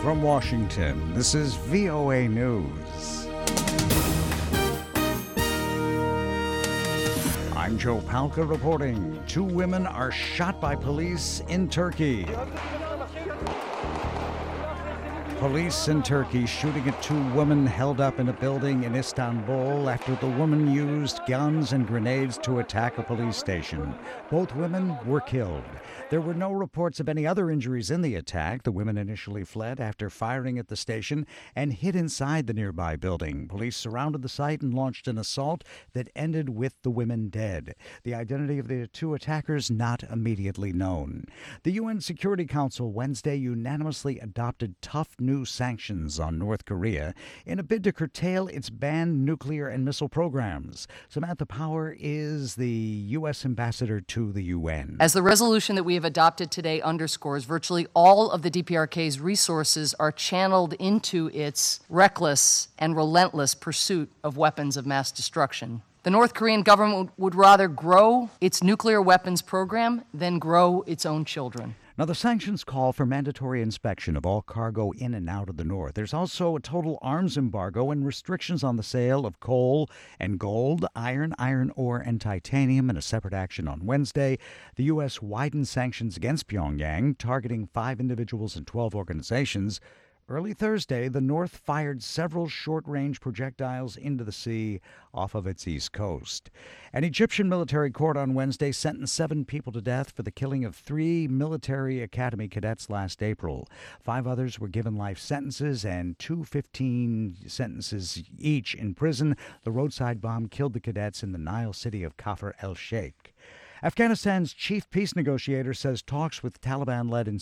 From Washington, this is VOA News. I'm Joe Palca reporting. 2 women are shot by police in Turkey. Police in Turkey shooting at 2 women held up in a building in Istanbul after the woman used guns and grenades to attack a police station. Both women were killed. There were no reports of any other injuries in the attack. The women initially fled after firing at the station and hid inside the nearby building. Police surrounded the site and launched an assault that ended with the women dead. The identity of the 2 attackers not immediately known. The UN Security Council Wednesday unanimously adopted tough new sanctions on North Korea in a bid to curtail its banned nuclear and missile programs. Samantha Power is the U.S. ambassador to the UN. As the resolution that we have adopted today underscores, virtually all of the DPRK's resources are channeled into its reckless and relentless pursuit of weapons of mass destruction. The North Korean government would rather grow its nuclear weapons program than grow its own children. Now, the sanctions call for mandatory inspection of all cargo in and out of the North. There's also a total arms embargo and restrictions on the sale of coal and gold, iron ore, and titanium. In a separate action on Wednesday, the U.S. widened sanctions against Pyongyang, targeting 5 individuals and 12 organizations. Early Thursday, the North fired several short-range projectiles into the sea off of its east coast. An Egyptian military court on Wednesday sentenced 7 people to death for the killing of 3 military academy cadets last April. 5 others were given life sentences and 2 15 sentences each in prison. The roadside bomb killed the cadets in the Nile city of Kafr el-Sheikh. Afghanistan's chief peace negotiator says talks with Taliban-led